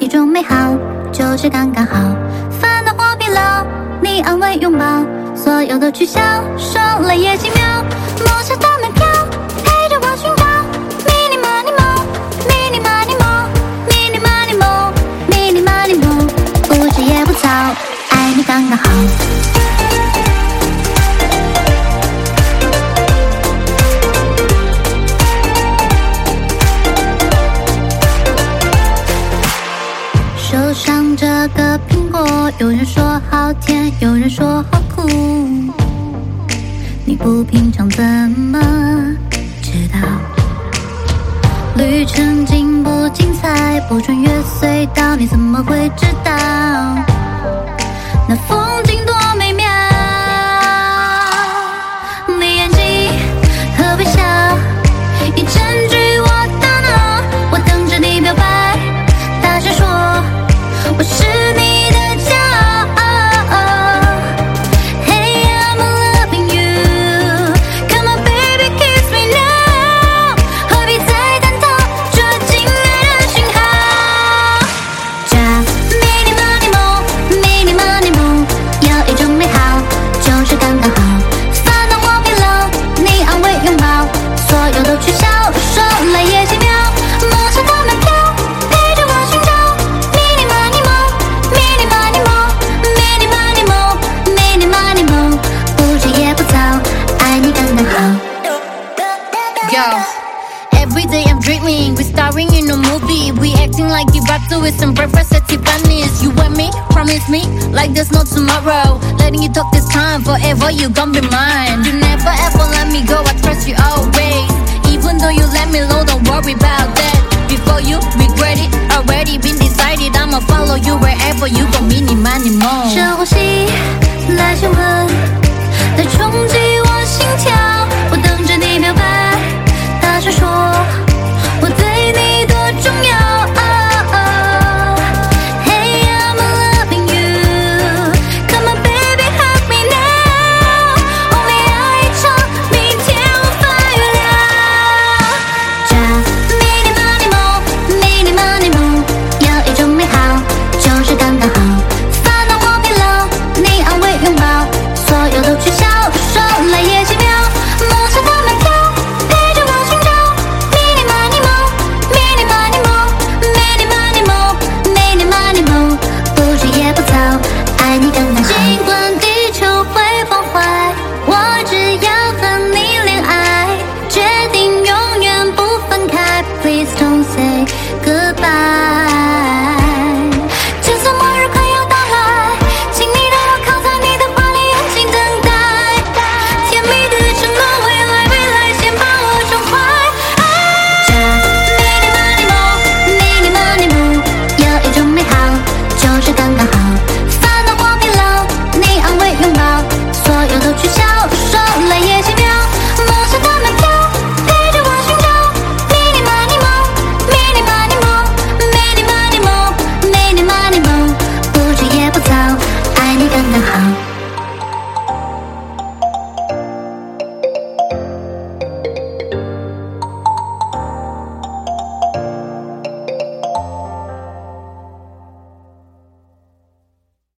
一种美好，就是刚刚好。烦恼或疲劳，你安慰拥抱，所有都取消，说了也几秒。梦想的门票，陪着我寻找。Mini Money Mo Mini Money Mo Mini Money Mo Mini Money Mo， 不急也不躁，爱你刚刚好。手上这个苹果，有人说好甜，有人说好苦。你不品尝怎么知道？旅程精不精彩，不穿越隧道，你怎么会知道？那风景多美妙，你眼睛和微笑，已占据我大脑，我等着你表白，大声说我是你的骄傲。 Hey I'm loving you Come on baby kiss me now， 何必再探讨，抓紧爱的讯号。这 Mini Money Mo Mini Money Mo， 有一种美好，就是刚刚好。烦恼或疲劳，你安慰拥抱，所有都取消，说了也几秒。梦想的门票，陪着我寻找。Mini Money Mo Mini Money Mo Mini Money Mo Mini Money Mo， 不急也不躁，爱你刚刚好。 Yo, every day I'm dreaming, we starring in a movie. We acting like the raptor with some breakfast at Tiffany's. You and me, promise me, like there's no tomorrow. Letting you talk this time, forever you gon' be mine. You never ever let me go, I trust you always. Even though you let me